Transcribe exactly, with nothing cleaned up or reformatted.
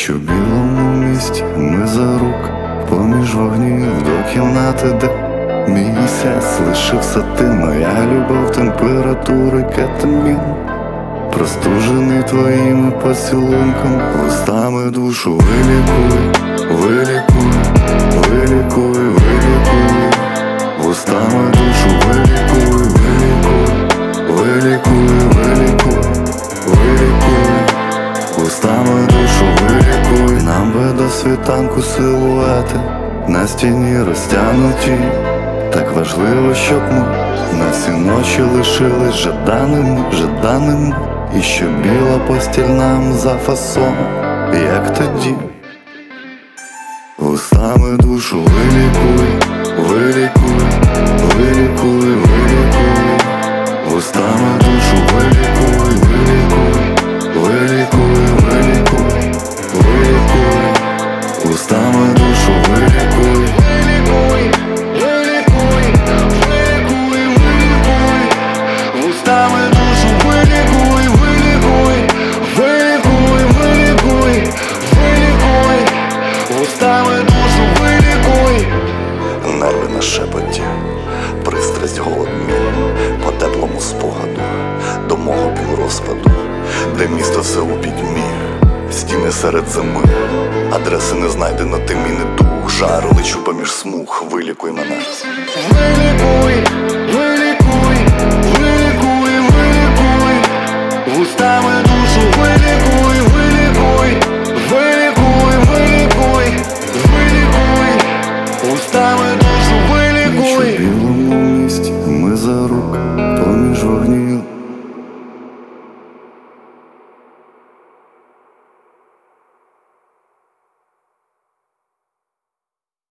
Ніч у білому місті, ми за рук, поміж вогнів до кімнати, де місяць лишився ти, моя любов, температури, кетамін, простужений твоїми поцілунками, вустами душу вилікуй, вилікуй, вилікуй, вилікуй, вустами душу вилікуй, вилікуй, вилікуй, вилікуй, вилікуй, вустами душу вилікуй. Нам би до світанку силуети на стіні розтягнуті. Так важливо, щоб ми на всі ночі лишились жаданими, жаданими, і що біла постіль нам за фасоном, як тоді. Вустами душу вилікуй, вилікуй, вилікуй, вилікуй, вустами душу вилікуй, вилікуй, вилікуй, вилікуй, вилікуй, вустами душу вилікуй. Нерви на шепоті, пристрасть голодні, по теплому спогаду, до мого піврозпаду, де місто все у пітьмі, стіни серед зими, адреси не знайдено, ти мій не дух, жар лечу поміж смуг, вилікуй мене. Вилікуй, вилікуй, вилікуй, вилікуй, вустами душу вилікуй, вилікуй, вилікуй, вилікуй, вилікуй, вустами душу вилікуй. Ніч у білому місті, ми за рук,